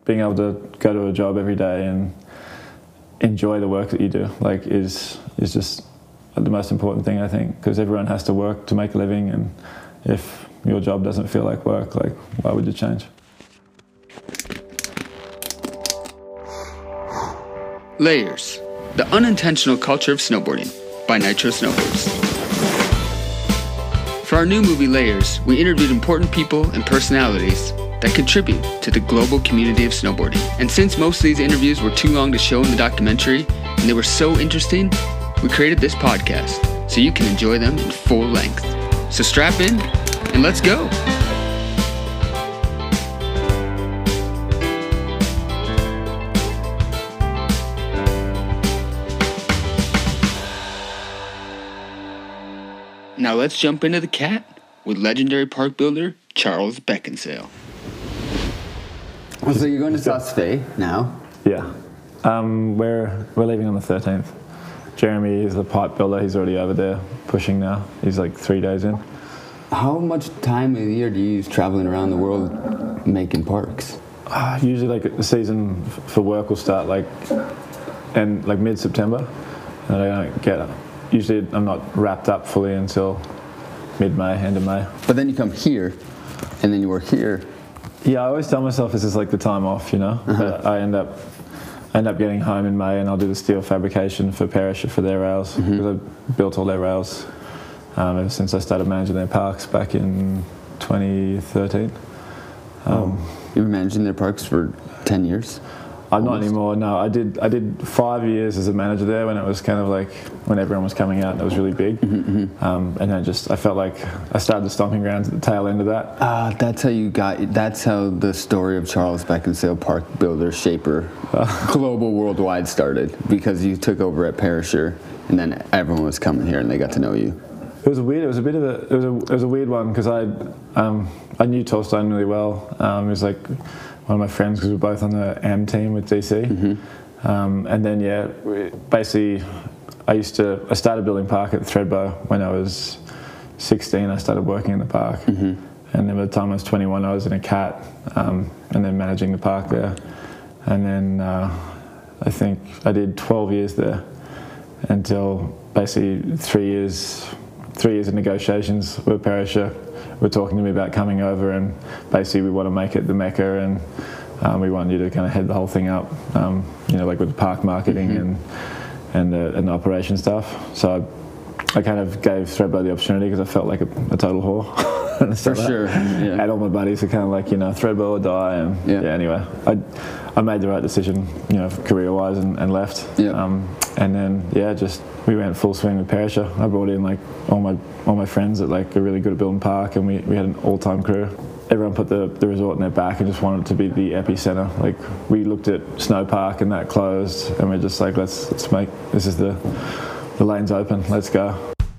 being able to go to a job every day and enjoy the work that you do, like, is just the most important thing, I think, because everyone has to work to make a living, and if your job doesn't feel like work, like, why would you change? Layers, the unintentional culture of snowboarding, by Nitro Snowboards. For our new movie Layers, we interviewed important people and personalities that contribute to the global community of snowboarding. And since most of these interviews were too long to show in the documentary, and they were so interesting, we created this podcast so you can enjoy them in full length. So strap in and let's go. Now let's jump into the cat with legendary park builder Charles Beckinsale. So you're going to South Bay now? Yeah. We're leaving on the 13th. Jeremy is the pipe builder. He's already over there pushing now. He's like 3 days in. How much time of the year do you use traveling around the world making parks? Usually, like, the season for work will start like mid-September, and I don't get. Usually, I'm not wrapped up fully until mid-May, end of May. But then you come here, and then you work here. Yeah, I always tell myself this is like the time off, you know. But I end up getting home in May, and I'll do the steel fabrication for Perisher for their rails, because I built all their rails ever since I started managing their parks back in 2013. You've been managing their parks for 10 years? I'm not anymore. No, I did 5 years as a manager there when it was kind of like when everyone was coming out and it was really big. And then I felt like I started the stomping grounds at the tail end of that. That's how the story of Charles Beckinsale, park builder, shaper, global, worldwide started, because you took over at Perisher, and then everyone was coming here and they got to know you. It was a weird one, because I knew Torstein really well. He was like one of my friends, because we were both on the AM team with DC. And then, basically, I started building park at Thredbo when I was 16. I started working in the park. And then by the time I was 21, I was in a cat, and then managing the park there. And then I think I did 12 years there until basically 3 years of negotiations with Perisher. Were talking to me about coming over, and basically we want to make it the Mecca, and we want you to kind of head the whole thing up, like with the park marketing and the operation stuff. So I kind of gave Thredbo the opportunity, because I felt like a total whore. For sure. Yeah. And all my buddies are kind of like, Thredbo or die, and anyway, I made the right decision, career-wise, and left. And then we went full swing with Perisher. I brought in like all my friends that like are really good at building park, and we had an all-time crew. Everyone put the resort in their back and just wanted it to be the epicenter. Like, we looked at Snow Park and that closed, and we're just like, let's make this is the lanes open. Let's go.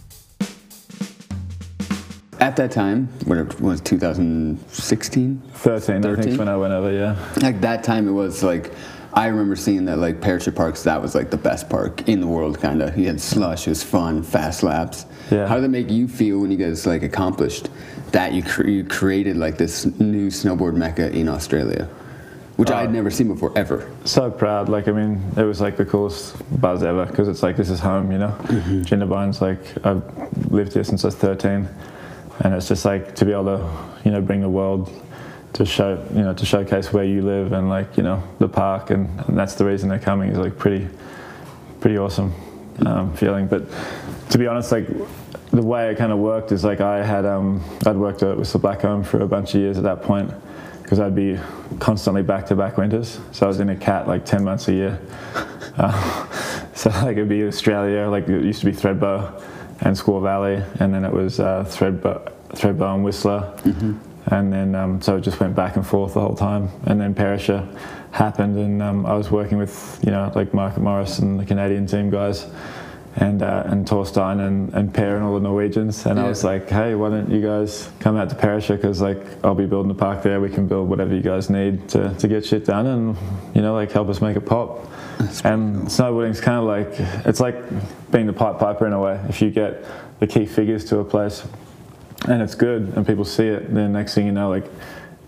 At that time, when it was 2016? 13, I think, when I went over, yeah. Like, that time it was like, I remember seeing that, like, Perisher Parks, that was like the best park in the world, kind of. You had slush, it was fun, fast laps. Yeah. How did that make you feel when you guys, like, accomplished that you created, like, this new snowboard mecca in Australia? Which I had never seen before, ever. So proud. Like, I mean, it was like the coolest buzz ever, because it's like, this is home, Jindabyne's like, I've lived here since I was 13. And it's just like to be able to, bring the world to showcase where you live, and like, the park, and that's the reason they're coming, is like pretty awesome feeling. But to be honest, like, the way it kind of worked is like I'd worked at Whistler Blackcomb for a bunch of years at that point, because I'd be constantly back-to-back winters. So I was in a cat like 10 months a year. So like it'd be Australia, like it used to be Thredbo and Squaw Valley, and then it was Thredbo and Whistler. And then so it just went back and forth the whole time. And then Perisher happened, and I was working with like Mark Morris and the Canadian team guys, and Torstein and Per and all the Norwegians. And I was like, hey, why don't you guys come out to Perisher, because like I'll be building the park there. We can build whatever you guys need to get shit done, and like help us make it pop. And snowboarding's kind of like, it's like being the pipe piper in a way. If you get the key figures to a place and it's good and people see it, then next thing you know, like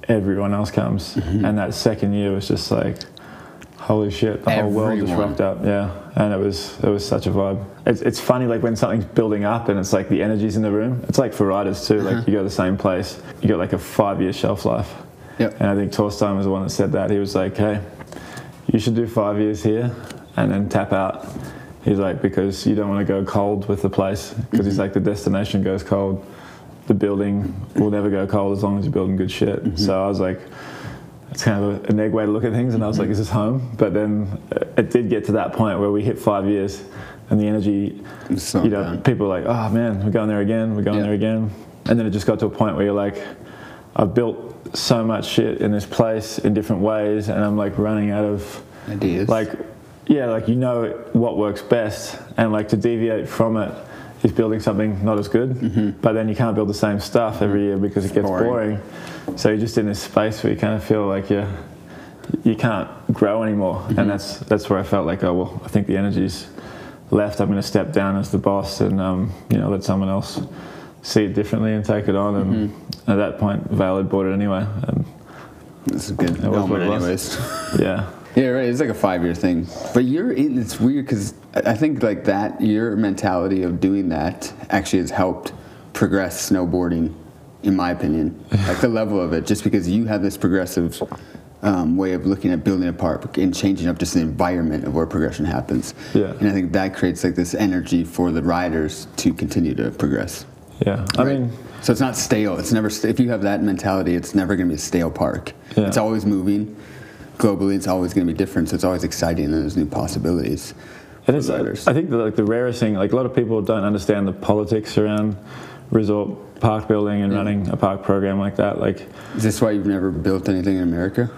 everyone else comes. And that second year was just like, holy shit, the whole world just rocked up. Yeah, and it was such a vibe. It's funny, like when something's building up and it's like the energy's in the room. It's like for riders too. Like you go to the same place, you got like a 5-year shelf life. Yep. And I think Torstein was the one that said that. He was like, hey, you should do 5 years here and then tap out. He's like, because you don't want to go cold with the place, because he's like, the destination goes cold, the building will never go cold as long as you're building good shit. So I was like, it's kind of a neg way to look at things, and I was like, is this home? But then it did get to that point where we hit 5 years, and the energy, you know, people are like, oh man, we're going there again, we're going there again. And then it just got to a point where you're like, I've built so much shit in this place in different ways, and I'm like running out of ideas. Like, yeah, like you know what works best, and like to deviate from it is building something not as good, but then you can't build the same stuff every year because it gets boring. So you're just in this space where you kind of feel like you can't grow anymore, and that's where I felt like, oh well, I think the energy's left. I'm going to step down as the boss and you know, let someone else see it differently and take it on. And at that point, Vail had bought it anyway. And this is good. Anyways. Yeah. Yeah, right. It's like a 5-year thing. But it's weird because I think like that, your mentality of doing that actually has helped progress snowboarding, in my opinion. Like the level of it, just because you have this progressive way of looking at building a park and changing up just the environment of where progression happens. Yeah. And I think that creates like this energy for the riders to continue to progress. Yeah. I mean, so it's not stale. It's never, if you have that mentality, it's never going to be a stale park. Yeah. It's always moving. Globally, it's always going to be different, so it's always exciting and there's new possibilities. And it's, I think the rarest thing, like a lot of people don't understand the politics around resort park building and running a park program like that. Like, is this why you've never built anything in America?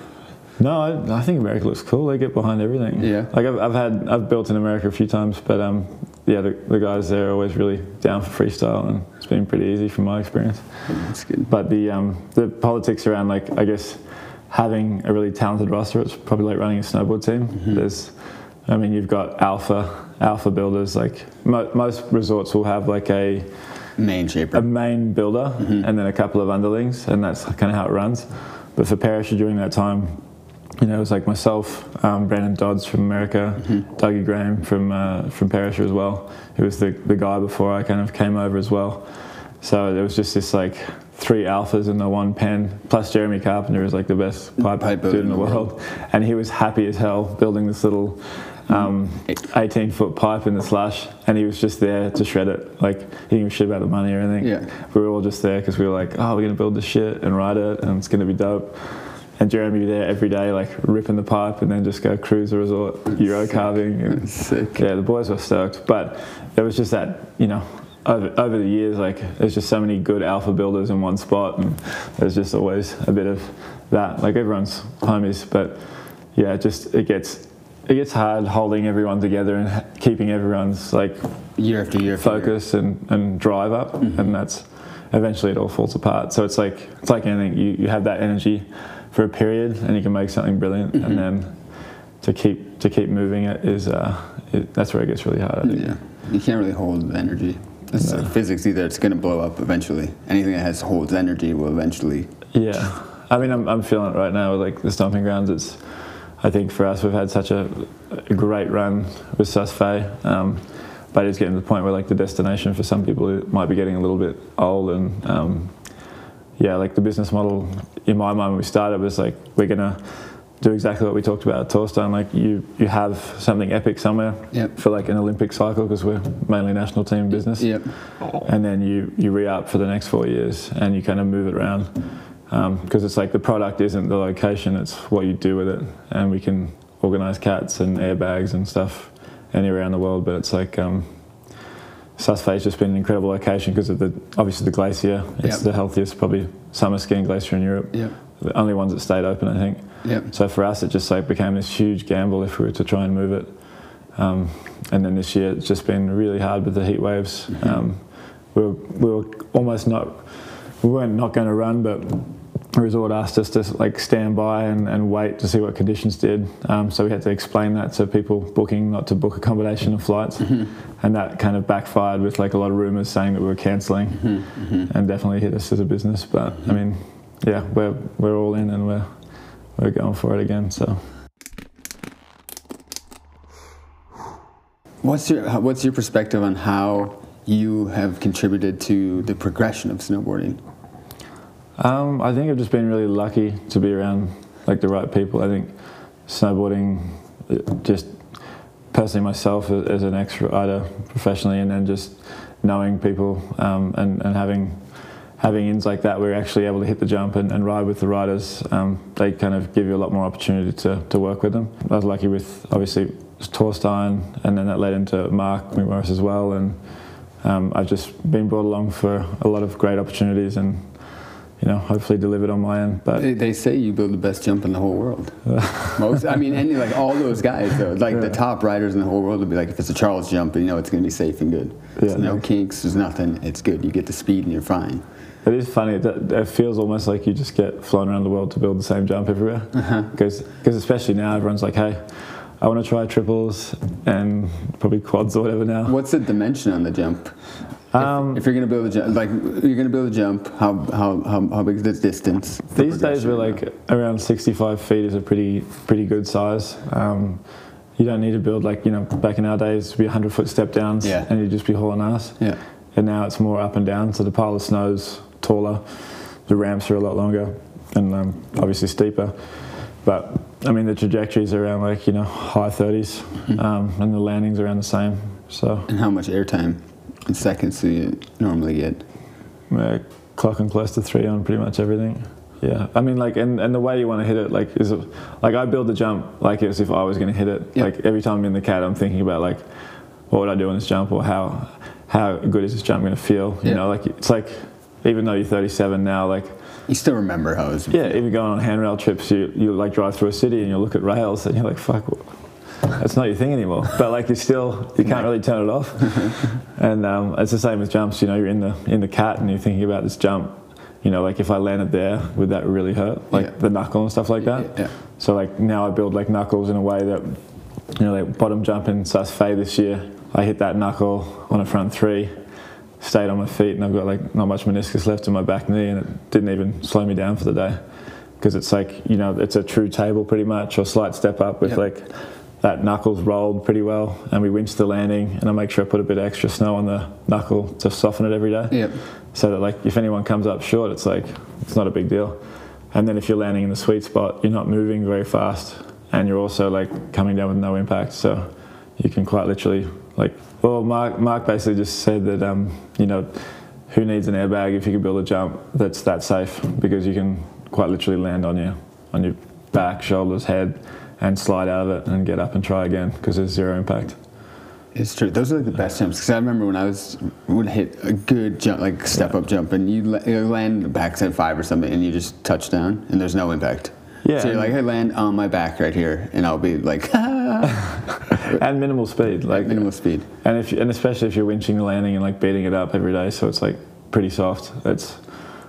No, I think America looks cool. They get behind everything. Yeah. Like I've built in America a few times, but yeah, the guys there are always really down for freestyle, and it's been pretty easy from my experience. That's good. But the politics around, like, I guess, having a really talented roster, it's probably like running a snowboard team. I mean, you've got alpha builders. Like most resorts will have like a main builder, and then a couple of underlings, and that's kind of how it runs. But for Perisher during that time, you know, it was like myself, Brandon Dodds from America, Dougie Graham from Perisher as well, who was the guy before I kind of came over as well. So there was just this like 3 alphas in the one pen, plus Jeremy Carpenter is like the best pipe dude in the world. And he was happy as hell building this little 18-foot pipe in the slush, and he was just there to shred it. Like, he didn't give a shit about the money or anything. Yeah. We were all just there because we were like, oh, we're going to build this shit and ride it, and it's going to be dope. And Jeremy there every day, like ripping the pipe, and then just go cruise the resort, Euro carving. And, sick. Yeah, the boys were stoked. But there was just that, you know, over the years, like, there's just so many good alpha builders in one spot, and there's just always a bit of that. Like, everyone's homies, but yeah, it gets hard holding everyone together and keeping everyone's like year after year focus and drive up, and that's eventually it all falls apart. So it's like anything, you have that energy for a period and you can make something brilliant, and then to keep moving it is that's where it gets really hard, I think. Yeah, you can't really hold the energy. It's like physics, either it's going to blow up eventually. Anything that holds energy will eventually. Yeah, I mean, I'm feeling it right now with like the Stomping Grounds. I think for us, we've had such a great run with Saas-Fee, but it's getting to the point where like the destination for some people it might be getting a little bit old, and yeah, like the business model in my mind when we started was like, we're gonna do exactly what we talked about at Torstein. Like you have something epic somewhere for like an Olympic cycle, because we're mainly national team business, and then you re-up for the next 4 years and you kind of move it around, because it's like the product isn't the location, it's what you do with it. And we can organise cats and airbags and stuff anywhere around the world, but it's like Saas-Fee's just been an incredible location because of obviously the glacier. It's the healthiest probably summer skiing glacier in Europe. The only ones that stayed open, I think. So for us, it just like became this huge gamble if we were to try and move it. And then this year, it's just been really hard with the heat waves. We were almost we weren't not going to run, but the resort asked us to like stand by and wait to see what conditions did. So we had to explain that to people booking not to book accommodation and flights. And that kind of backfired with like a lot of rumours saying that we were cancelling, and definitely hit us as a business. But I mean, yeah, we're all in and we're going for it again. So. What's your perspective on how you have contributed to the progression of snowboarding? I think I've just been really lucky to be around like the right people. I think snowboarding, just personally myself as an ex-rider professionally, and then just knowing people and having ins like that, we're actually able to hit the jump and ride with the riders. They kind of give you a lot more opportunity to work with them. I was lucky with obviously Torstein, and then that led into Mark McMorris as well, and I've just been brought along for a lot of great opportunities, and hopefully delivered on my end. But they say you build the best jump in the whole world. And like all those guys though, like the top riders in the whole world would be like, if it's a Charles jump, it's going to be safe and good. There's no kinks, there's nothing. It's good. You get the speed and you're fine. It is funny. It feels almost like you just get flown around the world to build the same jump everywhere. Because especially now, everyone's like, hey, I want to try triples and probably quads or whatever now. What's the dimension on the jump? If you're going to build a jump, like you're going to build a jump, how big is the distance? These days we're like around 65 feet is a pretty good size. You don't need to build like, back in our days it'd be 100-foot step downs and you'd just be hauling ass. Yeah. And now it's more up and down, so the pile of snow's taller, the ramps are a lot longer and obviously steeper. But I mean the trajectories are around like, high 30s and the landings around the same. So. And how much airtime in seconds do you normally get? Clocking close to 3 on pretty much everything. Yeah, I mean, like, and the way you want to hit it, like, is like I build the jump like as if I was going to hit it. Yep. Like every time I'm in the CAT, I'm thinking about like, what would I do on this jump, or how good is this jump going to feel? You know, like it's like even though you're 37 now, like you still remember how it was. Yeah, even going on handrail trips, you like drive through a city and you look at rails and you're like, fuck. That's not your thing anymore, but like you can't really turn it off. And it's the same with jumps. You're in the CAT and you're thinking about this jump. Like if I landed there, would that really hurt? Like the knuckle and stuff like that. Yeah. So like now I build like knuckles in a way that, like bottom jump in Sus Fay this year, I hit that knuckle on a front 3, stayed on my feet, and I've got like not much meniscus left in my back knee, and it didn't even slow me down for the day, because it's like it's a true table pretty much, or slight step up with like. That knuckle's rolled pretty well, and we winch the landing, and I make sure I put a bit of extra snow on the knuckle to soften it every day. Yep. So that like if anyone comes up short, it's like it's not a big deal. And then if you're landing in the sweet spot, you're not moving very fast, and you're also like coming down with no impact. So you can quite literally Mark basically just said that who needs an airbag if you can build a jump that's that safe, because you can quite literally land on your back, shoulders, head, and slide out of it and get up and try again, because there's zero impact. It's true. Those are like the best jumps, because I remember when I would hit a good jump, like step up jump, and you land backside 5 or something, and you just touch down, and there's no impact. Yeah. So you're like, I land on my back right here, and I'll be like, and minimal speed, like minimal speed, and especially if you're winching the landing and like beating it up every day, so it's like pretty soft. It's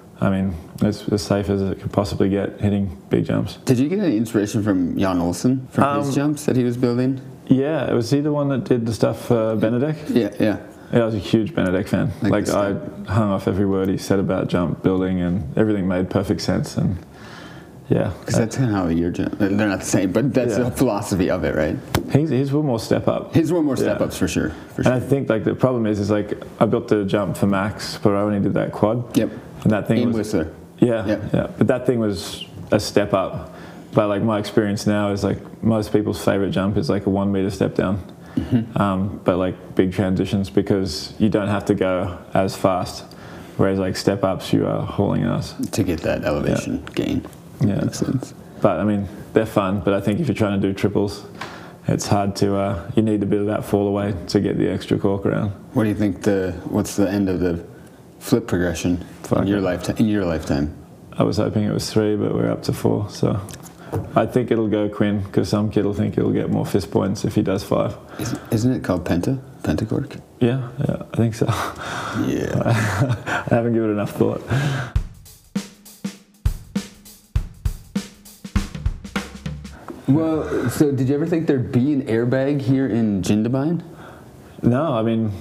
as safe as it could possibly get hitting big jumps. Did you get any inspiration from Jan Olsen from his jumps that he was building? Yeah, was he the one that did the stuff for Benedek? Yeah, I was a huge Benedek fan. Like I hung off every word he said about jump building, and everything made perfect sense. And yeah, because that's kind of how your jump. They're not the same, but that's the philosophy of it, right? His were more step up. His were more step ups for sure. And I think like the problem is like I built the jump for Max, but I only did that quad. Yep. And that thing in was Whistler. Yeah. But that thing was a step up. But like my experience now is like most people's favorite jump is like a 1 meter step down. Mm-hmm. But like big transitions, because you don't have to go as fast. Whereas like step ups, you are hauling ass to get that elevation gain. Yeah, makes sense. But I mean, they're fun. But I think if you're trying to do triples, it's hard to. You need a bit of that fall away to get the extra cork around. What do you think what's the end of the flip progression in your lifetime? I was hoping it was 3, but we're up to 4. So I think it'll go Quinn, because some kid will think he'll get more fist points if he does 5. Isn't it called pentacork? Yeah, I think so. Yeah. I haven't given it enough thought. Well, so did you ever think there'd be an airbag here in Jindabyne? No, I mean,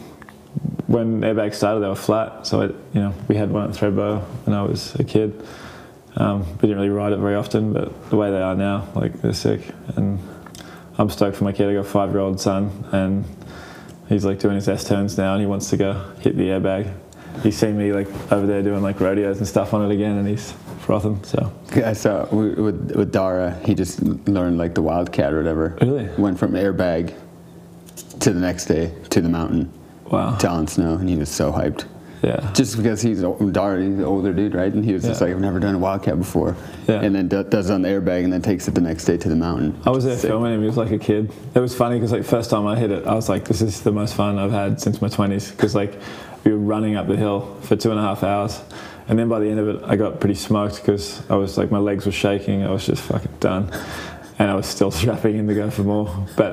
when airbags started, they were flat. So we had one at Thredbo when I was a kid. We didn't really ride it very often, but the way they are now, like, they're sick. And I'm stoked for my kid. I got a 5-year-old son, and he's like doing his S-turns now, and he wants to go hit the airbag. He's seen me like over there doing like rodeos and stuff on it again, and he's frothing. So I saw with Dara, he just learned like the Wildcat or whatever. Really? Went from airbag to the next day to the mountain. Wow. To on snow, and he was so hyped. Yeah. Just because Dara, he's an older dude, right? And he was just like, I've never done a Wildcat before. Yeah. And then does it on the airbag, and then takes it the next day to the mountain. I was there filming him. He was like a kid. It was funny because like first time I hit it, I was like, this is the most fun I've had since my 20s. Because like we were running up the hill for 2.5 hours, and then by the end of it, I got pretty smoked because I was like, my legs were shaking. I was just fucking done. And I was still strapping in to go for more. But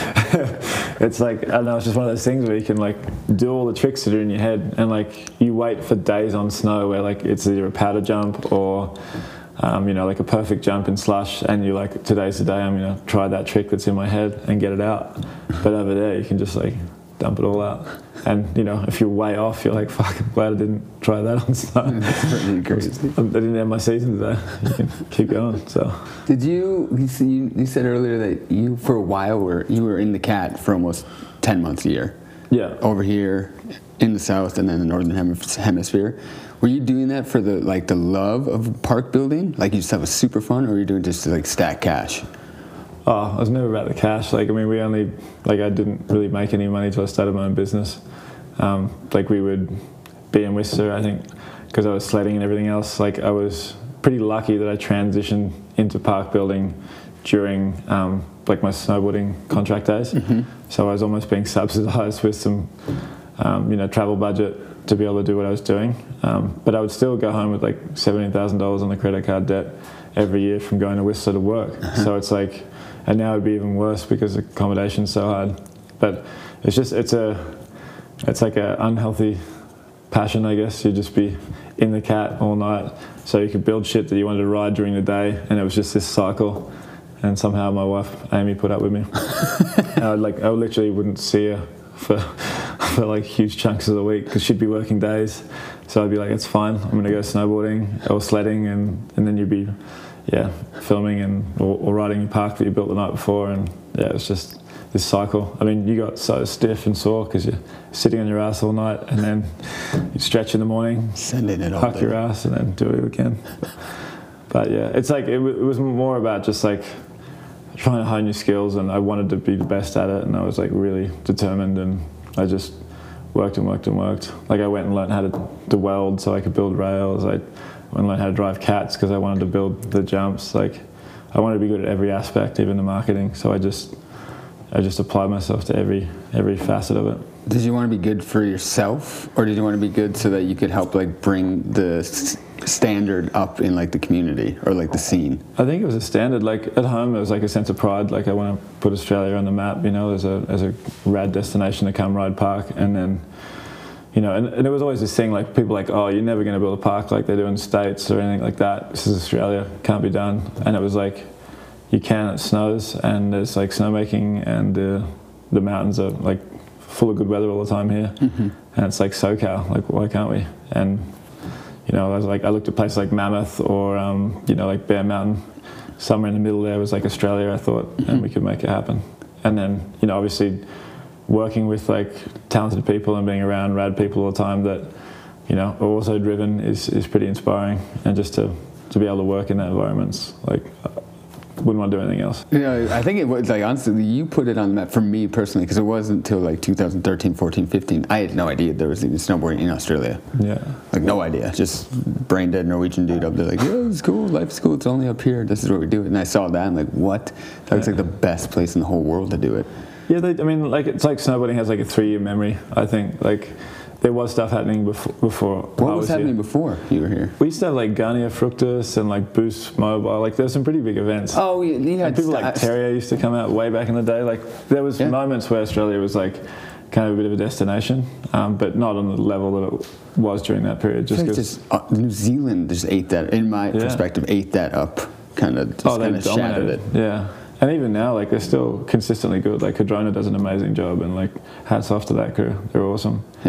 it's like, I don't know, it's just one of those things where you can like do all the tricks that are in your head, and like you wait for days on snow where like it's either a powder jump or you know, like a perfect jump in slush, and you're like, today's the day I'm gonna try that trick that's in my head and get it out. But over there you can just like dump it all out. And you know, if you're way off, you're like, fuck, I'm glad I didn't try that on snow. That's pretty crazy. I didn't end my season today. You can keep going. So did you said earlier that you for a while you were in the cat for almost 10 months a year. Yeah. Over here in the south and then the northern hemisphere. Were you doing that for the love of park building? Like you just thought it was super fun, or were you doing just to like stack cash? Oh, I was never about the cash. Like, I mean, I didn't really make any money till I started my own business. Like, we would be in Whistler, I think, because I was sledding and everything else. Like, I was pretty lucky that I transitioned into park building during, like, my snowboarding contract days. Mm-hmm. So I was almost being subsidized with some, you know, travel budget to be able to do what I was doing. But I would still go home with, like, $17,000 on the credit card debt every year from going to Whistler to work. Uh-huh. So it's like... And now it'd be even worse because accommodation's so hard. But it's just, it's like an unhealthy passion, I guess. You'd just be in the cat all night. So you could build shit that you wanted to ride during the day, and it was just this cycle. And somehow my wife, Amy, put up with me. I literally wouldn't see her for like huge chunks of the week because she'd be working days. So I'd be like, it's fine, I'm gonna go snowboarding or sledding, and then you'd be filming or riding your park that you built the night before, and it was just this cycle. I mean, you got so stiff and sore because you're sitting on your ass all night, and then you stretch in the morning, sending it all huck day. your ass, and then do it again. But yeah, it's like it was more about just like trying to hone your skills, and I wanted to be the best at it, and I was like really determined, and I just worked and worked and worked. Like I went and learned how to weld so I could build rails. I went and learned how to drive cats because I wanted to build the jumps. Like I wanted to be good at every aspect, even the marketing. So I just applied myself to every facet of it. Did you want to be good for yourself, or did you want to be good so that you could help like bring the standard up in like the community or like the scene? I think it was a standard. Like at home, it was like a sense of pride. Like I want to put Australia on the map. You know, as a rad destination to come ride park, and then. You know, and it was always this thing, like, people like, oh, you're never going to build a park like they do in the States or anything like that. This is Australia, can't be done. And it was like, you can, it snows, and there's, like, snowmaking, and the mountains are, like, full of good weather all the time here. Mm-hmm. And it's like SoCal, like, why can't we? And, you know, I looked at places like Mammoth or, you know, like Bear Mountain. Somewhere in the middle there was, like, Australia, I thought, mm-hmm. and we could make it happen. And then, you know, obviously... working with like talented people and being around rad people all the time that, you know, are also driven is pretty inspiring. And just to be able to work in that environment's like, wouldn't want to do anything else. You know, I think it was like, honestly, you put it on the map for me personally, because it wasn't until like 2013, 14, 15. I had no idea there was even snowboarding in Australia. Yeah. Like no idea. Just brain dead Norwegian dude up there like, yeah, it's cool, life's cool, it's only up here, this is where we do it. And I saw that, I'm like, what? That looks like the best place in the whole world to do it. Yeah, I mean, like it's like snowboarding has like a 3-year memory. I think like there was stuff happening before. What was happening before you were here? We used to have like Garnier Fructus and like Boost Mobile. Like there were some pretty big events. Oh yeah. And people like Terrier used to come out way back in the day. Like there was moments where Australia was like kind of a bit of a destination, but not on the level that it was during that period. Just New Zealand just ate that, in my perspective, ate that up. Kind of shattered it. Yeah. And even now, like, they're still consistently good. Like, Cadrona does an amazing job, and, like, hats off to that crew. They're awesome. Yeah.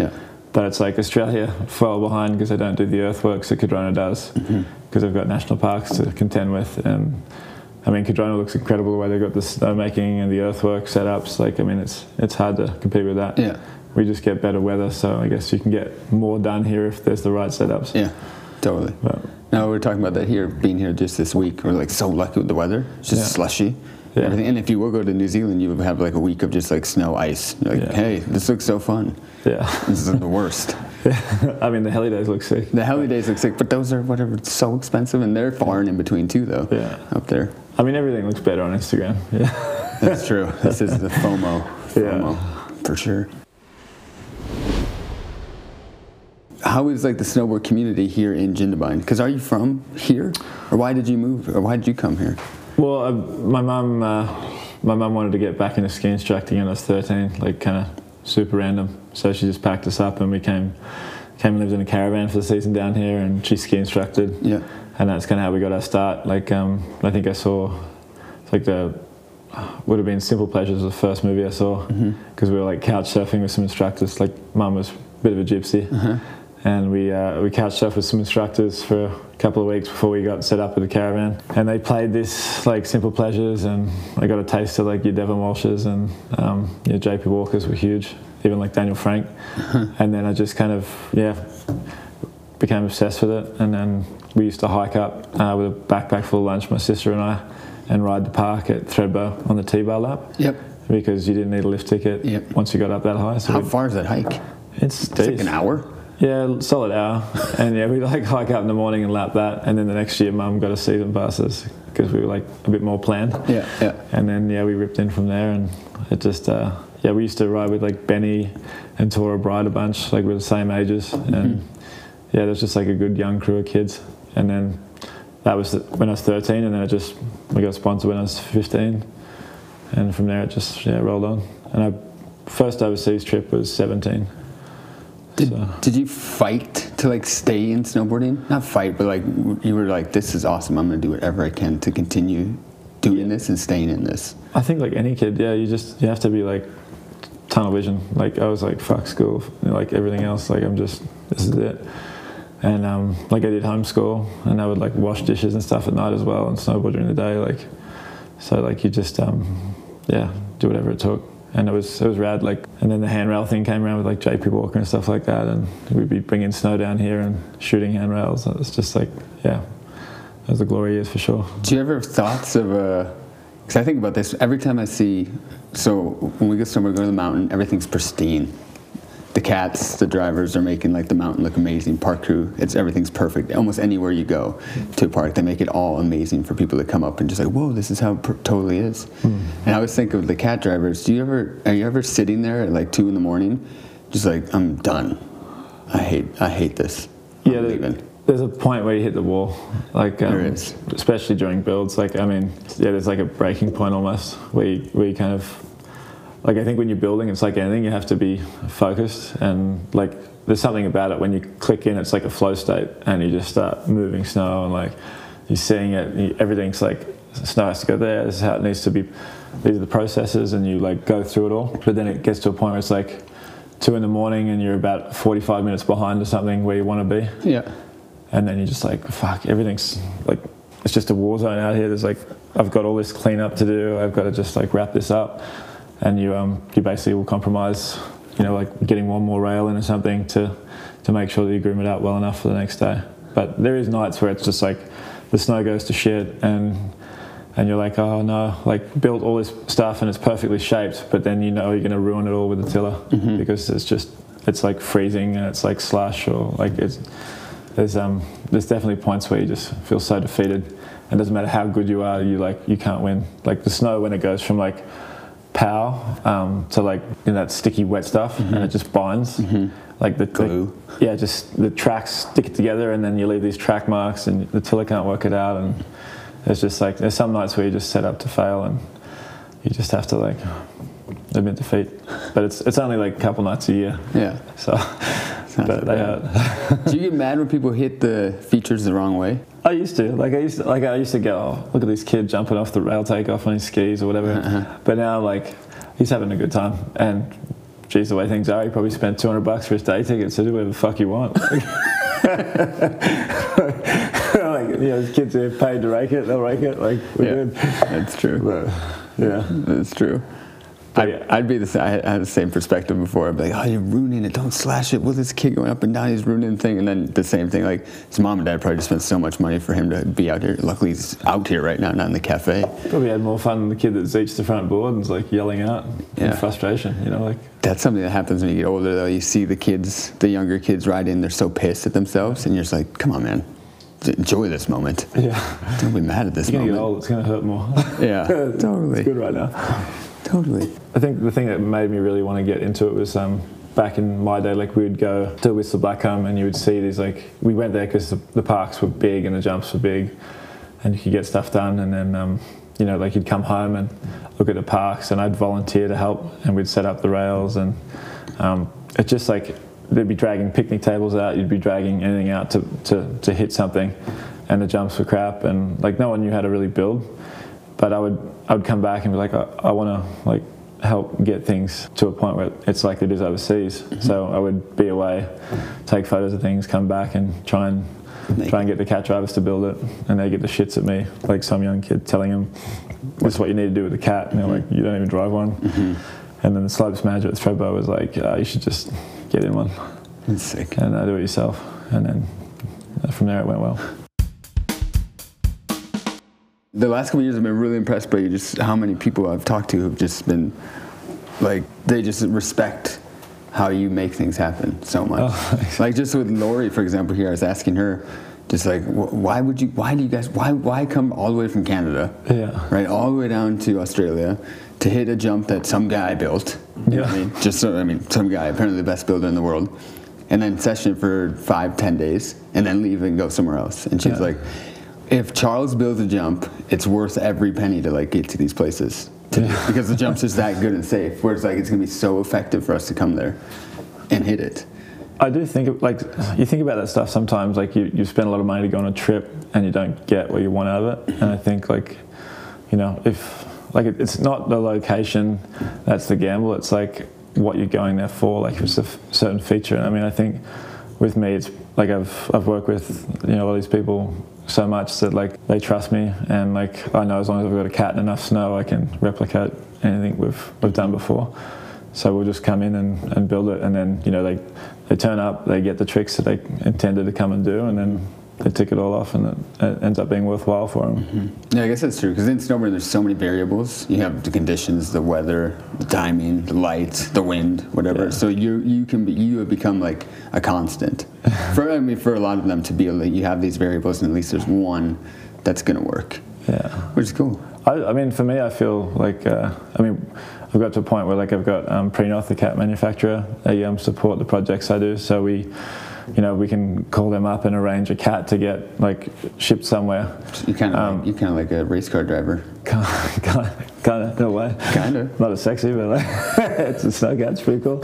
but it's like Australia fell behind because they don't do the earthworks that Cardrona does, because they've got national parks to contend with. And I mean, Cardrona looks incredible the way they've got the snowmaking and the earthwork setups. Like, I mean, it's hard to compete with that. Yeah. We just get better weather, so I guess you can get more done here if there's the right setups. Yeah, totally. But, now we're talking about that here, being here just this week. We're like so lucky with the weather. It's just slushy. Yeah. Everything. And if you will go to New Zealand, you would have like a week of just like snow, ice. You're like, hey, this looks so fun. Yeah. This is the worst. Yeah. I mean, the heli days look sick. The heli days look sick, but those are whatever, so expensive, and they're far and in between too, though. Yeah. Up there. I mean, everything looks better on Instagram. Yeah. That's true. This is the FOMO. Yeah. For sure. How is like the snowboard community here in Jindabyne? Because are you from here, or why did you move, or why did you come here? Well, my mum wanted to get back into ski instructing when I was 13, like kind of super random. So she just packed us up and we came and lived in a caravan for the season down here, and she ski instructed. Yeah. And that's kind of how we got our start. Like, I think I saw, like would have been Simple Pleasures was the first movie I saw, because we were like couch surfing with some instructors. Like, mum was a bit of a gypsy. And we couch surfed with some instructors for a couple of weeks before we got set up with the caravan. And they played this like Simple Pleasures, and I got a taste of like your Devon Walshes, and your JP Walkers were huge, even like Daniel Frank. And then I just kind of became obsessed with it. And then we used to hike up with a backpack full of lunch, my sister and I, and ride the park at Thredbo on the T-bar lap. Yep. Because you didn't need a lift ticket once you got up that high. So how far is that hike? It's like an hour. Yeah, solid hour. And yeah, we like hike up in the morning and lap that, and then the next year mum got us season passes because we were like a bit more planned. Yeah. And then we ripped in from there, and it just we used to ride with like Benny and Tora Bride a bunch, like we were the same ages, and there's just like a good young crew of kids. And then that was when I was 13, and then we got sponsored when I was 15, and from there it just rolled on. And our first overseas trip was 17. Did you fight to like stay in snowboarding? Not fight, but like you were like, this is awesome, I'm going to do whatever I can to continue doing this and staying in this. I think like any kid, you have to be like tunnel vision. Like I was like, fuck school, like everything else, like this is it. And like I did homeschool, and I would like wash dishes and stuff at night as well, and snowboard during the day. Like, so like you just do whatever it took. And it was rad. Like, and then the handrail thing came around with like JP Walker and stuff like that, and we'd be bringing snow down here and shooting handrails. It was just like, it was the glory years for sure. Do you ever have thoughts of because I think about this every time I see. So when we go somewhere, go to the mountain, everything's pristine. The cats, the drivers are making like the mountain look amazing. Park crew, everything's perfect. Almost anywhere you go to a park, they make it all amazing for people to come up and just like, whoa, this is how it totally is. And I always think of the cat drivers. Are you ever sitting there at like 2 a.m, just like, I'm done. I hate this. I'm leaving. There's a point where you hit the wall. Like there is, especially during builds. Like I mean, there's like a breaking point almost where you kind of. Like I think when you're building, it's like anything, you have to be focused, and like there's something about it when you click in, it's like a flow state, and you just start moving snow, and like you're seeing it, everything's like snow has to go there, this is how it needs to be, these are the processes, and you like go through it all. But then it gets to a point where it's like 2 a.m, and you're about 45 minutes behind or something where you want to be. Yeah. And then you're just like, fuck, everything's like, it's just a war zone out here. There's like, I've got all this cleanup to do, I've got to just like wrap this up. And you basically will compromise, like getting one more rail in or something to make sure that you groom it out well enough for the next day. But there is nights where it's just like the snow goes to shit, and you're like, oh no, like built all this stuff and it's perfectly shaped, but then you're going to ruin it all with the tiller because it's like freezing and it's like slush, or like there's definitely points where you just feel so defeated. And it doesn't matter how good you are, you can't win. Like the snow, when it goes from like pow to like that sticky wet stuff, and it just binds like the glue. Just the tracks stick it together, and then you leave these track marks, and the tiller can't work it out. And it's just like there's some nights where you just set up to fail, and you just have to like admit defeat. But it's only like a couple nights a year. Yeah. So but they hurt. Do you get mad when people hit the features the wrong way? I used to go, oh, look at this kid jumping off the rail takeoff on his skis or whatever. But now, like, he's having a good time, and geez, the way things are, you probably spend $200 for his day ticket, so do whatever the fuck you want. There's kids who are paid to rake it, they'll rake it, like, we're good. That's true. But, yeah. That's true. I'd be the same. I had the same perspective before. I'd be like, oh, you're ruining it. Don't slash it. With this kid going up and down, he's ruining the thing. And then the same thing, like, his mom and dad probably just spent so much money for him to be out here. Luckily, he's out here right now, not in the cafe. Probably had more fun than the kid that zeets the front board and is, like, yelling out in frustration, like. That's something that happens when you get older, though. You see the younger kids ride in, they're so pissed at themselves, and you're just like, come on, man. Enjoy this moment. Yeah. Don't be mad at this moment. You're going to get old, it's going to hurt more. Yeah, totally. It's good right now. Totally. I think the thing that made me really want to get into it was back in my day, like we would go to Whistler Blackcomb and you would see these, like, we went there because the parks were big and the jumps were big and you could get stuff done, and then like you'd come home and look at the parks, and I'd volunteer to help, and we'd set up the rails, and it's just like they'd be dragging picnic tables out, you'd be dragging anything out to hit something, and the jumps were crap, and like no one knew how to really build. But I would come back and be like, I want to like help get things to a point where it's like it is overseas. Mm-hmm. So I would be away, take photos of things, come back and try and get the cat drivers to build it, and they get the shits at me, like some young kid telling them, this is what you need to do with the cat, and they're like, you don't even drive one. Mm-hmm. And then the slopes manager at Thredbo was like, you should just get in one. That's sick. And do it yourself. And then from there it went well. The last couple of years I've been really impressed by just how many people I've talked to have just been, like, they just respect how you make things happen so much. Oh, like just with Lori, for example, here, I was asking her, just like, why come all the way from Canada, right, all the way down to Australia to hit a jump that some guy built, you know what I mean? Some guy, apparently the best builder in the world, and then session for 5-10 days, and then leave and go somewhere else. And she's like, if Charles builds a jump, it's worth every penny to like get to these places because the jump's just that good and safe. Where it's like it's gonna be so effective for us to come there and hit it. I do think like you think about that stuff sometimes. Like you spend a lot of money to go on a trip and you don't get what you want out of it. And I think like if like it's not the location that's the gamble. It's like what you're going there for. Like if it's a certain feature. And I mean, I think with me, it's like I've worked with all these people so much that like they trust me, and like I know as long as I've got a cat and enough snow, I can replicate anything we've done before. So we'll just come in and build it, and then they turn up, they get the tricks that they intended to come and do, and then they tick it all off, and it ends up being worthwhile for them. Mm-hmm. Yeah, I guess that's true, because in snowboarding there's so many variables. You have the conditions, the weather, the timing, the light, the wind, whatever. Yeah. So you have become like a constant. For a lot of them to be able to, you have these variables, and at least there's one that's going to work. Yeah, which is cool. I mean, for me, I feel like I've got to a point where like I've got Prenoth, the cat manufacturer. They support the projects I do, so we can call them up and arrange a cat to get like shipped somewhere. You're kind of like a race car driver. Kind of, in a way. Kind of. Not as sexy, but like, it's a snow cat. It's pretty cool.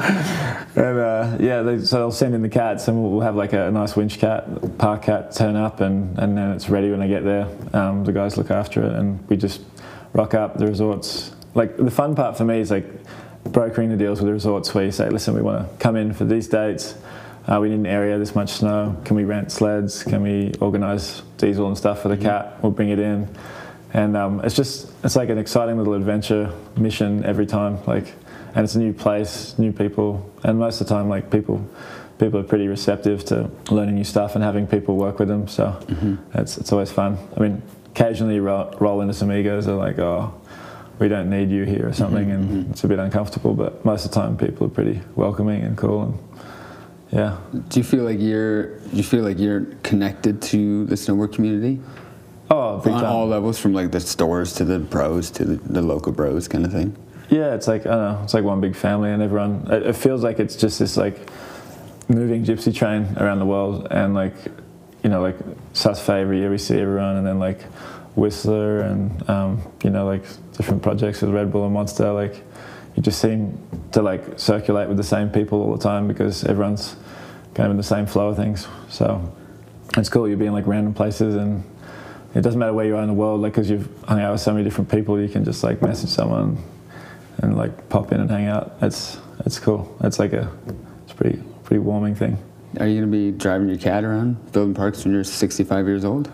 And so they'll send in the cats, and we'll have like a nice winch cat, park cat turn up, and then it's ready when I get there. The guys look after it, and we just rock up. The resorts. Like the fun part for me is like brokering the deals with the resorts where you say, listen, we want to come in for these dates. We need an area, this much snow. Can we rent sleds? Can we organise diesel and stuff for the cat? We'll bring it in. And it's like an exciting little adventure mission every time. Like, and it's a new place, new people. And most of the time, like people are pretty receptive to learning new stuff and having people work with them. So it's always fun. I mean, occasionally you roll into some egos. They're like, oh, we don't need you here or something. And it's a bit uncomfortable. But most of the time, people are pretty welcoming and cool. And, yeah. Do you feel like you're connected to the snowboard community? Oh, big on time. all levels, from like the stores to the pros to the local bros kind of thing. Yeah, it's like I don't know, it's like one big family, and everyone. It feels like it's just this like moving gypsy train around the world, and like like Susfay every year we see everyone, and then like Whistler, and like different projects with Red Bull and Monster, like. You just seem to like circulate with the same people all the time because everyone's kind of in the same flow of things. So it's cool. You'll be in like random places, and it doesn't matter where you are in the world. Like, because you've hung out with so many different people, you can just like message someone and like pop in and hang out. It's it's cool. It's pretty warming thing. Are you going to be driving your cat around building parks when you're 65 years old?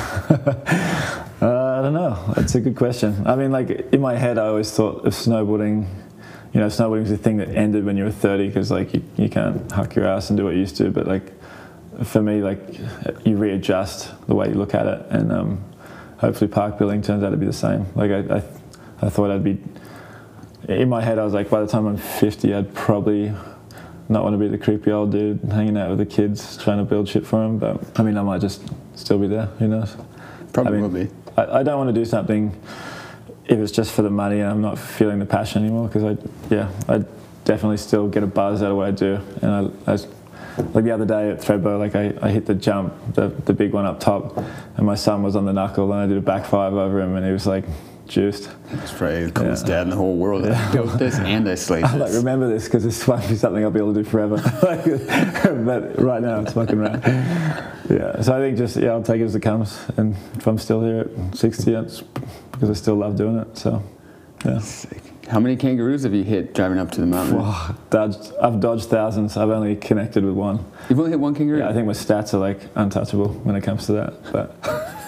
I don't know. That's a good question. I mean, like in my head, I always thought of snowboarding. You know, snowboarding was a thing that ended when you were 30 because like you can't huck your ass and do what you used to. But like for me, like you readjust the way you look at it, and hopefully park building turns out to be the same. Like I thought I'd be. In my head, I was like, by the time I'm 50, I'd probably not want to be the creepy old dude hanging out with the kids trying to build shit for them. But I mean, I might just still be there. Who knows? Probably I mean, will be. I don't want to do something if it's just for the money and I'm not feeling the passion anymore, because I definitely still get a buzz out of what I do. And I like the other day at Thredbo, like I hit the jump, the big one up top, and my son was on the knuckle, and I did a back five over him, and he was like juiced. It's probably the coolest dad in the whole world. I built this and I slayed this. I'm like, remember this, because this might be something I'll be able to do forever. But right now it's fucking rad. Yeah, so I think just, I'll take it as it comes. And if I'm still here at 60, it's because I still love doing it. So, yeah. Sick. How many kangaroos have you hit driving up to the mountain? I've dodged thousands. I've only connected with one. You've only hit one kangaroo? Yeah, I think my stats are like untouchable when it comes to that. But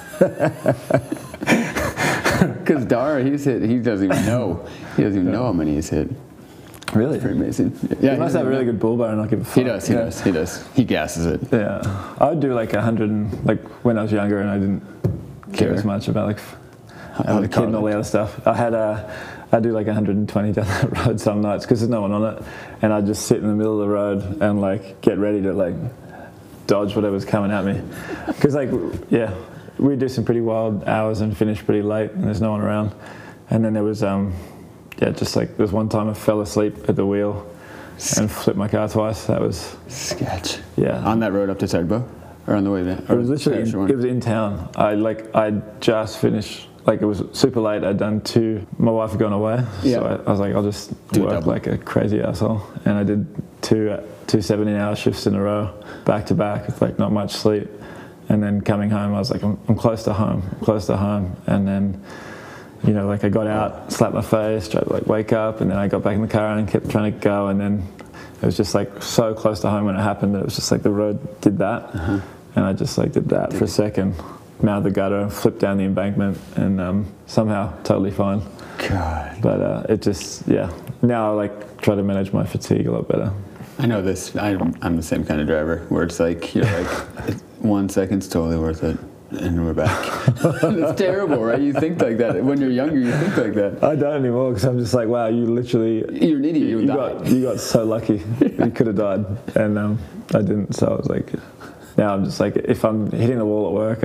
because Dara, he doesn't even know. He doesn't even know how many he's hit. Really? It's pretty amazing. Yeah, he must have a really good bull bar and not give a fuck. He does. He gasses it. Yeah. I would do like 100, like when I was younger and I didn't care as much about like having a kid and all the other stuff. I'd do like 120 down that road some nights because there's no one on it, and I'd just sit in the middle of the road and like get ready to like dodge whatever's coming at me. Because like, we do some pretty wild hours and finish pretty late and there's no one around. And then there was just like there's one time I fell asleep at the wheel and flipped my car twice. That was sketch. Yeah. On that road up to Thredbo, or on the way there? It was literally it was in town. I just finished. Like it was super late. I'd done my wife had gone away, so I was like, I'll just work like a crazy asshole. And I did two 17-hour shifts in a row, back to back, with like not much sleep. And then coming home, I was like, I'm close to home. And then, like I got out, slapped my face, tried to like wake up, and then I got back in the car and kept trying to go. And then it was just like so close to home when it happened that it was just like the road did that, and I just like did that for a second. Mouthed the gutter, flipped down the embankment, and somehow totally fine. God. But it just, now I like try to manage my fatigue a lot better. I know this. I'm the same kind of driver where it's like, you're like, 1 second's totally worth it, and we're back. It's terrible, right? You think like that. When you're younger, you think like that. I don't anymore because I'm just like, wow, you're an idiot. You got so lucky. You could have died, and I didn't. So I was like, now I'm just like, if I'm hitting the wall at work,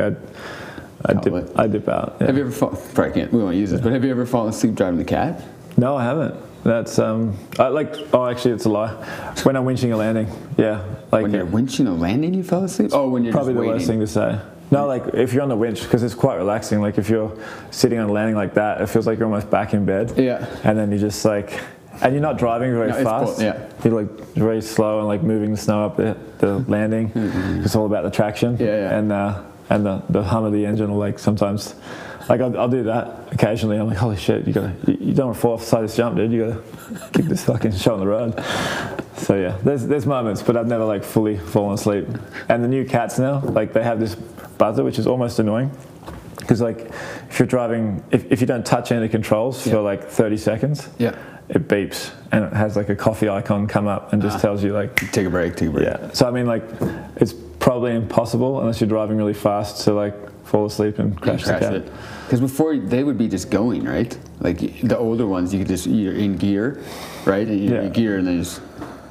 I dip out. Yeah. Have you ever we won't use this, but have you ever fallen asleep driving the cat? No, I haven't. That's actually it's a lie. When I'm winching a landing, like when you're winching a landing, you fell asleep. Oh, when you're probably just waiting. The worst thing to say. No, like if you're on the winch, because it's quite relaxing. Like if you're sitting on a landing like that, it feels like you're almost back in bed. Yeah. And then you just like, and you're not driving very fast. You're like very slow and like moving the snow up the landing. It's all about the traction. And the hum of the engine will like sometimes. Like I'll do that occasionally. I'm like, holy shit, you don't want to fall off the side of this jump, dude. You gotta keep this fucking show on the road. So yeah, there's moments, but I've never like fully fallen asleep. And the new cats now, like they have this buzzer, which is almost annoying, because like if you're driving, if you don't touch any of the controls for like 30 seconds, it beeps and it has like a coffee icon come up and just tells you like take a break. Yeah. So I mean like it's probably impossible unless you're driving really fast to like fall asleep and crash the cat. Because before they would be just going, right? Like the older ones, you're in gear, right? And you're in gear and then just.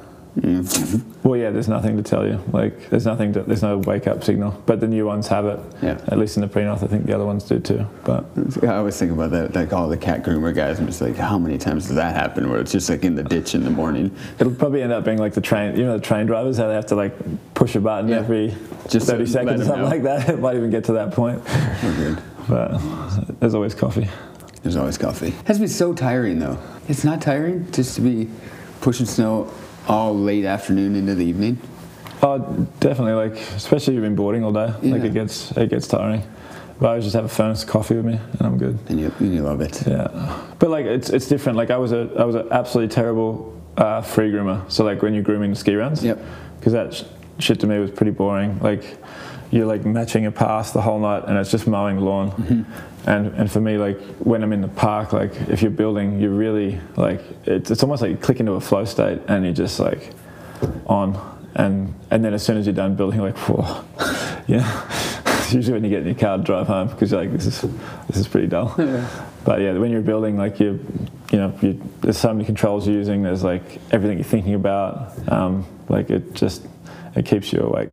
Well, there's nothing to tell you. Like there's no wake up signal. But the new ones have it. Yeah. At least in the pre-north, I think the other ones do too. But I always think about that, like all the cat groomer guys. I'm just like, how many times does that happen? Where it's just like in the ditch in the morning. It'll probably end up being like the train. The train drivers, how they have to like push a button every just 30 seconds or something like that. It might even get to that point. But there's always coffee. There's always coffee. It has to be so tiring though. It's not tiring just to be pushing snow all late afternoon into the evening? Oh, definitely. Like, especially if you've been boarding all day. Yeah. Like, it gets tiring. But I always just have a furnace coffee with me, and I'm good. And you love it. Yeah. But like, it's different. Like, I was an absolutely terrible free groomer. So like when you're grooming the ski runs. Yep. Because that shit to me was pretty boring. Like you're like matching a pass the whole night, and it's just mowing the lawn. Mm-hmm. And for me, like when I'm in the park, like if you're building, you're really like it's almost like you click into a flow state, and you're just like on. And then as soon as you're done building, you're like, whoa, yeah. It's usually when you get in your car to drive home, because you're like, this is pretty dull. Yeah. But yeah, when you're building, like there's so many controls you're using. There's like everything you're thinking about. Like it keeps you awake.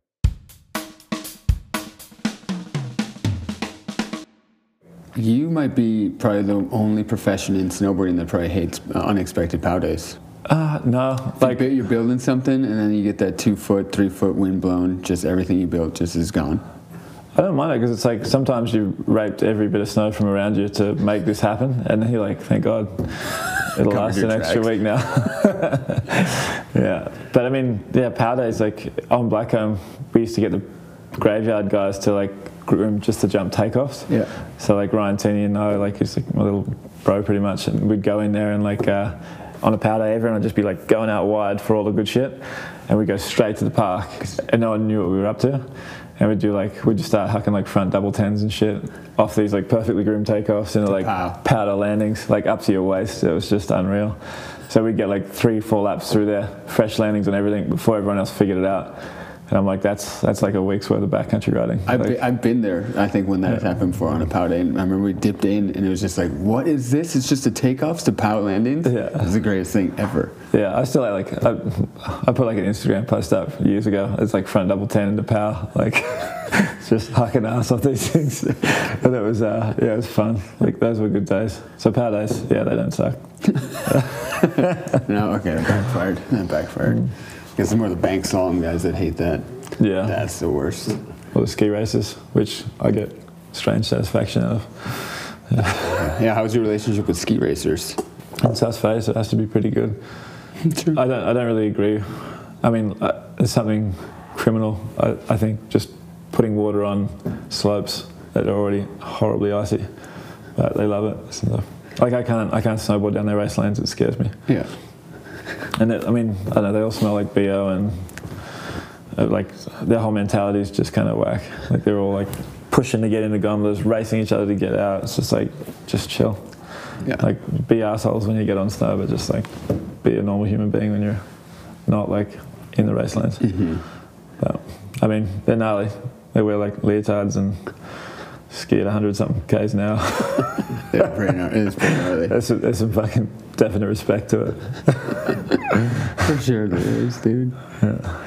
You might be probably the only profession in snowboarding that probably hates unexpected pow days. No, like you're building something and then you get that 2 foot, 3 foot wind blown, just everything you built just is gone. I don't mind it, because it's like sometimes you raped every bit of snow from around you to make this happen, and then you're like, thank God, it'll last an extra week now. Yeah, but I mean, yeah, pow days, like on Blackcomb, we used to get the graveyard guys to like groom just to jump takeoffs. Yeah. So like Ryan Tini and I, like he's like my little bro pretty much, and we'd go in there and like on a pow day, everyone would just be like going out wide for all the good shit, and we'd go straight to the park, and no one knew what we were up to. And we'd just start hucking like front double tens and shit off these like perfectly groomed takeoffs into like powder landings, like up to your waist. It was just unreal. So we'd get like 3-4 laps through there, fresh landings and everything before everyone else figured it out. And I'm like, that's like a week's worth of backcountry riding. I've been there, I think, when that happened before on a pow day. And I remember we dipped in, and it was just like, what is this? It's just a takeoffs to pow landings? Yeah. It was the greatest thing ever. Yeah, I still like I put like an Instagram post up years ago. It's like front double 10 into pow, like just hucking ass off these things. But it was it was fun. Like those were good days. So pow days, yeah, they don't suck. No, okay, that backfired. Because some more of the bank slalom guys that hate that. Yeah. That's the worst. Well, the ski races, which I get strange satisfaction out of. Yeah, how's your relationship with ski racers? In South Face, it has to be pretty good. True. I don't really agree. I mean, it's something criminal, I think, just putting water on slopes that are already horribly icy. But they love it. So, like I can't snowboard down their race lanes. It scares me. Yeah. And I mean, I don't know, they all smell like BO, and like their whole mentality is just kind of whack. Like they're all like pushing to get into gondolas, racing each other to get out. It's just like, just chill. Yeah. Like be assholes when you get on snow, but just like be a normal human being when you're not like in the race lanes. Mm-hmm. But I mean, they're gnarly. They wear like leotards and ski at 100-something k's an hour. Yeah, pretty gnarly. It is pretty gnarly. There's some fucking definite respect to it. For sure there is, dude. Yeah.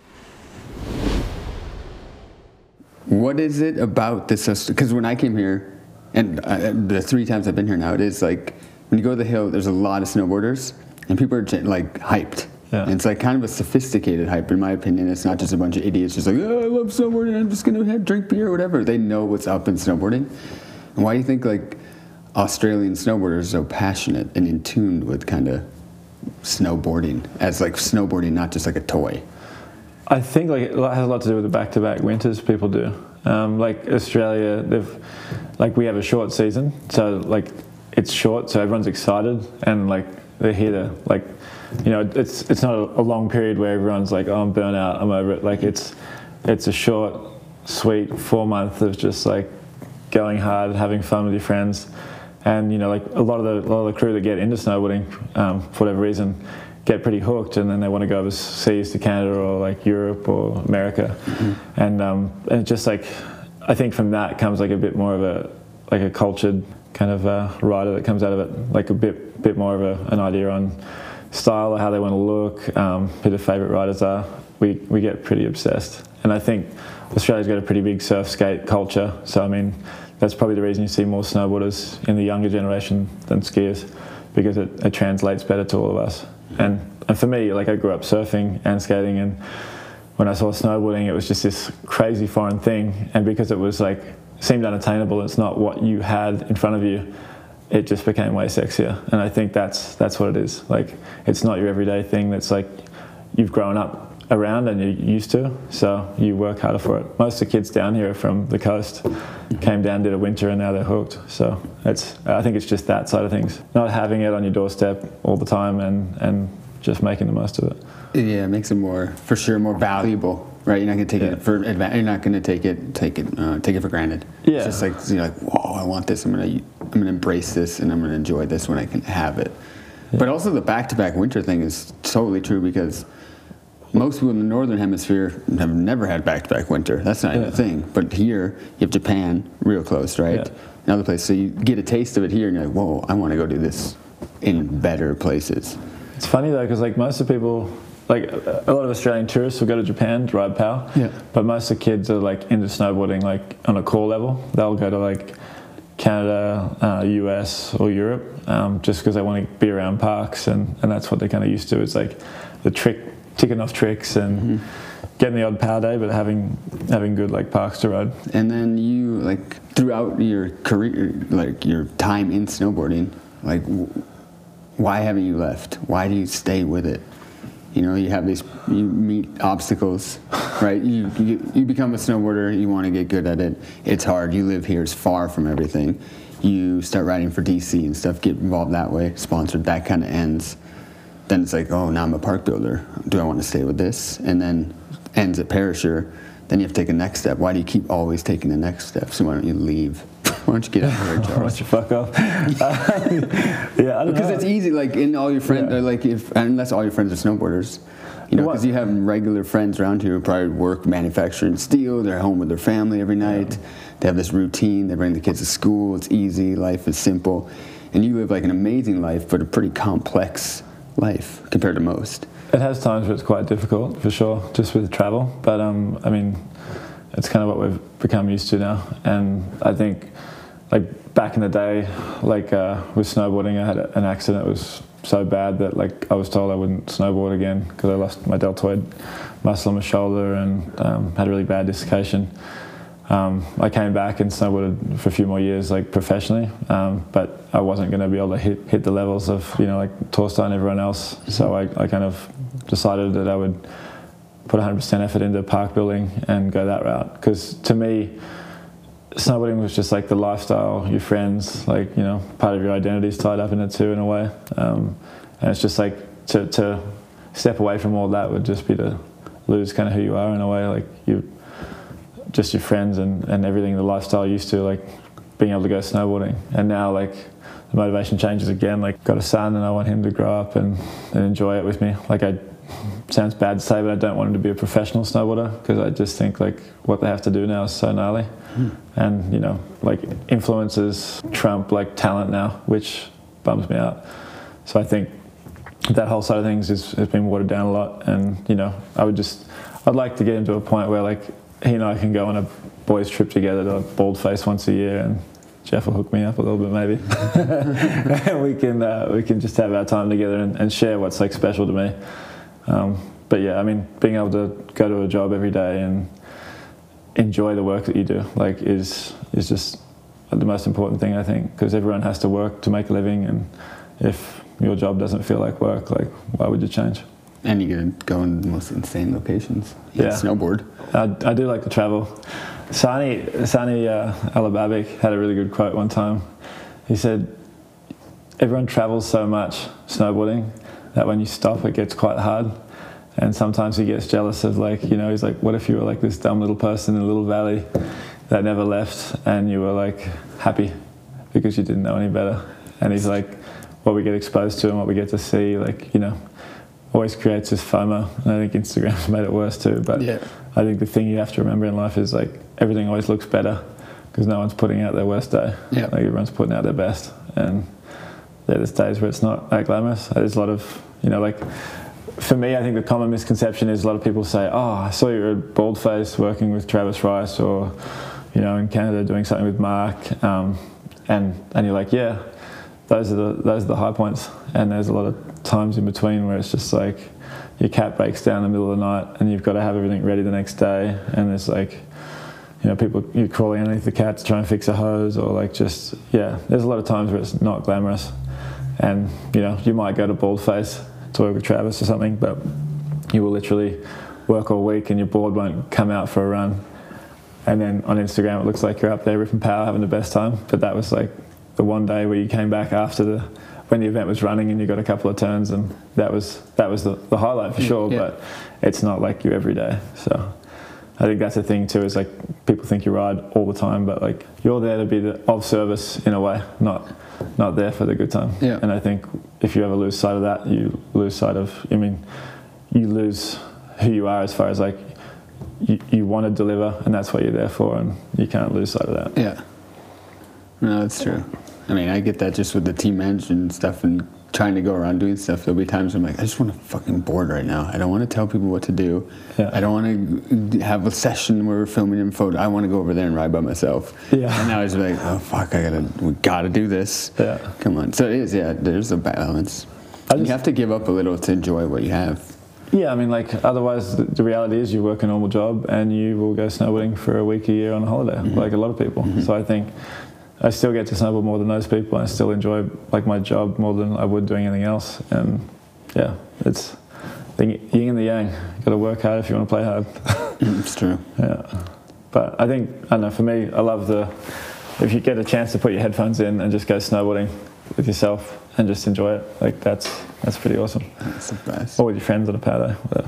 What is it about this? Because when I came here, and the 3 times I've been here now, it is like when you go to the hill, there's a lot of snowboarders, and people are like hyped. Yeah. And it's like kind of a sophisticated hype, in my opinion. It's not just a bunch of idiots just like, oh, I love snowboarding, I'm just going to drink beer or whatever. They know what's up in snowboarding. And why do you think like Australian snowboarders are so passionate and in tune with kind of snowboarding as like snowboarding, not just like a toy? I think like it has a lot to do with the back-to-back winters people do. Like Australia, we have a short season, so like it's short, so everyone's excited, and like they're here to like, you know, it's not a long period where everyone's like, oh, I'm burnt out, I'm over it. Like it's a short, sweet 4 months of just like going hard, having fun with your friends, and you know, like a lot of the crew that get into snowboarding for whatever reason get pretty hooked, and then they want to go overseas to Canada or like Europe or America. Mm-hmm. And just like I think from that comes like a bit more of a cultured kind of rider that comes out of it, like a bit more of an idea on style or how they want to look, who their favourite riders are. We get pretty obsessed, and I think Australia's got a pretty big surf skate culture, so I mean that's probably the reason you see more snowboarders in the younger generation than skiers, because it translates better to all of us. And for me, like I grew up surfing and skating, and when I saw snowboarding, it was just this crazy foreign thing, and because it was like seemed unattainable, it's not what you had in front of you, it just became way sexier. And I think that's what it is. Like it's not your everyday thing that's like you've grown up around and you're used to, so you work harder for it. Most of the kids down here are from the coast, came down, did a winter, and now they're hooked. So I think it's just that side of things. Not having it on your doorstep all the time and just making the most of it. Yeah, it makes it more valuable, right? You're not gonna take it for you're not gonna take it for granted. Yeah. It's just like you're like, whoa, I want this. I'm gonna embrace this, and I'm gonna enjoy this when I can have it. Yeah. But also the back-to-back winter thing is totally true, because most people in the northern hemisphere have never had back-to-back winter. That's not even a thing. But here you have Japan real close, right? Yeah. Another place, so you get a taste of it here, and you're like, whoa, I want to go do this in better places. It's funny though, because like most of the people, like a lot of Australian tourists will go to Japan to ride POW, but most of the kids are like into snowboarding like on a core level. They'll go to like Canada, US or Europe, just because they want to be around parks, and that's what they're kind of used to. It's like the ticking off tricks and getting the odd POW day, but having good like parks to ride. And then you, like, throughout your career, like your time in snowboarding, like why haven't you left? Why do you stay with it? You know, you meet obstacles, right? You become a snowboarder, you want to get good at it. It's hard. You live here, it's far from everything. You start riding for DC and stuff, get involved that way, sponsored, that kind of ends. Then it's like, oh, now I'm a park builder. Do I want to stay with this? And then ends at Perisher. Then you have to take a next step. Why do you keep always taking the next step? So why don't you leave? Why don't you get out of here, Charles? Why don't you fuck off? Yeah, I don't know. Because it's easy, like, in all your friends, like, unless all your friends are snowboarders, you know, because you have regular friends around here who probably work manufacturing steel. They're home with their family every night. They have this routine. They bring the kids to school. It's easy. Life is simple. And you live like an amazing life, but a pretty complex life compared to most. It has times where it's quite difficult, for sure, just with travel. But I mean, it's kind of what we've become used to now. And I think, like, back in the day, like with snowboarding, I had an accident that was so bad that, like, I was told I wouldn't snowboard again because I lost my deltoid muscle on my shoulder and had a really bad dislocation. I came back and snowboarded for a few more years, like, professionally, but I wasn't going to be able to hit the levels of, you know, like Torstein and everyone else. So I kind of decided that I would put 100% effort into park building and go that route. Because to me, snowboarding was just like the lifestyle, your friends, like, you know, part of your identity is tied up in it too, in a way. And it's just like to step away from all that would just be to lose kind of who you are in a way, like just your friends and everything, the lifestyle used to, like being able to go snowboarding. And now, like, the motivation changes again. Like, got a son and I want him to grow up and enjoy it with me. Like, sounds bad to say, but I don't want him to be a professional snowboarder, because I just think, like, what they have to do now is so gnarly. And, you know, like, influences trump, like, talent now, which bums me out. So I think that whole side of things has been watered down a lot. And, you know, I'd like to get him to a point where, like, he and I can go on a boys' trip together to Baldface once a year, and Jeff will hook me up a little bit maybe. And we can just have our time together and share what's, like, special to me. But yeah, I mean, being able to go to a job every day and enjoy the work that you do, like, is just the most important thing, I think, because everyone has to work to make a living, and if your job doesn't feel like work, like, why would you change? And you get to go in the most insane locations. You snowboard. I do like to travel. Sani Alababic had a really good quote one time. He said, everyone travels so much snowboarding that when you stop it gets quite hard. And sometimes he gets jealous of, like, you know, he's like, what if you were like this dumb little person in a little valley that never left, and you were, like, happy because you didn't know any better? And he's like, what we get exposed to and what we get to see, like, you know, always creates this FOMO. And I think Instagram's made it worse too. But I think the thing you have to remember in life is, like, everything always looks better because no one's putting out their worst day. Like, everyone's putting out their best. And there's days where it's not that glamorous. There's a lot of, you know, like, for me, I think the common misconception is a lot of people say, oh, I saw you at Baldface working with Travis Rice, or, you know, in Canada doing something with Mark. And you're like, yeah, those are the high points. And there's a lot of times in between where it's just like your cat breaks down in the middle of the night and you've got to have everything ready the next day. And there's, like, you know, people, you're crawling underneath the cat to try and fix a hose, or, like, just, there's a lot of times where it's not glamorous. And, you know, you might go to Baldface to work with Travis or something, but you will literally work all week and your board won't come out for a run. And then on Instagram it looks like you're up there ripping power, having the best time. But that was, like, the one day where you came back after the when the event was running and you got a couple of turns, and that was the highlight for sure. Yeah. But it's not like you every day. So I think that's the thing too, is like people think you ride all the time, but like you're there to be of service in a way, not there for the good time. Yeah. And I think if you ever lose sight of that, you lose sight of, you lose who you are as far as like you want to deliver, and that's what you're there for, and you can't lose sight of that. Yeah. No, that's true. I mean, I get that just with the team management and stuff and trying to go around doing stuff. There'll be times I'm like, I just want to fucking board right now. I don't want to tell people what to do. Yeah. I don't want to have a session where we're filming in photo. I want to go over there and ride by myself. Yeah. And now I was like, oh fuck, we gotta do this. Yeah. Come on. So it is, yeah, there's a balance. You have to give up a little to enjoy what you have. Yeah, I mean, like, otherwise the reality is you work a normal job and you will go snowboarding for a week a year on a holiday, like a lot of people. So I think I still get to snowboard more than those people, and I still enjoy like my job more than I would doing anything else. And yeah, it's the yin and the yang. You got to work hard if you want to play hard. It's true. Yeah, but I don't know, for me, I love if you get a chance to put your headphones in and just go snowboarding with yourself and just enjoy it, like that's pretty awesome. That's the best. Or with your friends on a powder, whatever.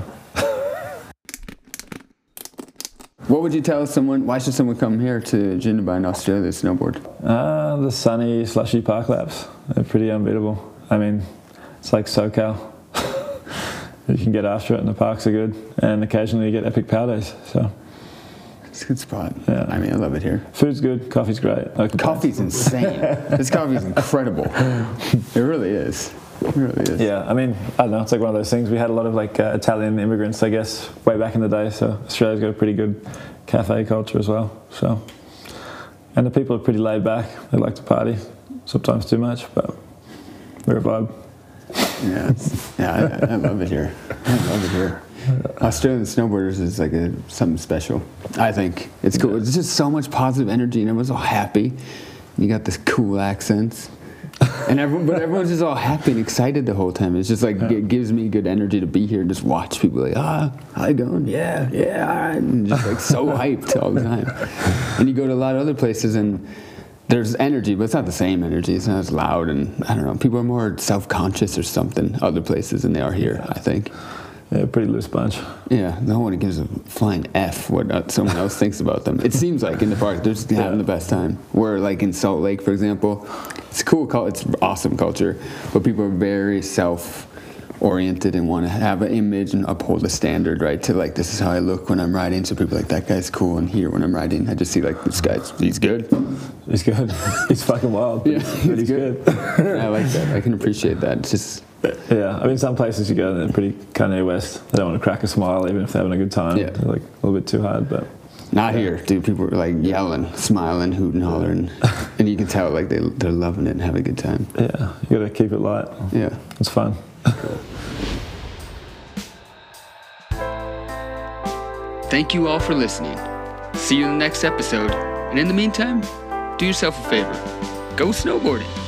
What would you tell someone? Why should someone come here to Jindabyne, Australia, to snowboard? The sunny, slushy park laps. They're pretty unbeatable. I mean, it's like SoCal. You can get after it, and the parks are good. And occasionally you get epic power days. So It's a good spot. Yeah. I mean, I love it here. Food's good. Coffee's great. Coffee's insane. This coffee is incredible. It really is. It really is. Yeah, I mean, I don't know. It's like one of those things. We had a lot of like Italian immigrants, I guess, way back in the day. So Australia's got a pretty good cafe culture as well. So, and the people are pretty laid back. They like to party, sometimes too much, but we're a vibe. Yeah, I love it here. I love it here. Australian snowboarders is like something special. I think it's cool. It's just so much positive energy, and everyone's all happy. You got this cool accents. And everyone's just all happy and excited the whole time. It's just like it gives me good energy to be here and just watch people like, how you going? Yeah, all right. And just like so hyped all the time. And you go to a lot of other places and there's energy, but it's not the same energy. It's not as loud, and I don't know. People are more self-conscious or something other places than they are here, I think. Yeah, pretty loose bunch. Yeah, no one gives a flying F what someone else thinks about them. It seems like in the park, they're just having the best time. Where like in Salt Lake, for example, it's cool, it's awesome culture, but people are very self-oriented and want to have an image and uphold a standard, right? To like, this is how I look when I'm riding, so people are like, that guy's cool, and here when I'm riding, I just see like, this guy's, he's good. He's good. He's fucking wild. Yeah, but he's good. I like that. I can appreciate that. It's just... Yeah, I mean, some places you go, they're pretty Kanye West. They don't want to crack a smile, even if they're having a good time. Yeah. They're like a little bit too hard, but... Not here, dude. People are like yelling, smiling, hooting, hollering. And you can tell like they're loving it and having a good time. Yeah, you got to keep it light. Yeah. It's fun. Thank you all for listening. See you in the next episode. And in the meantime, do yourself a favor. Go snowboarding.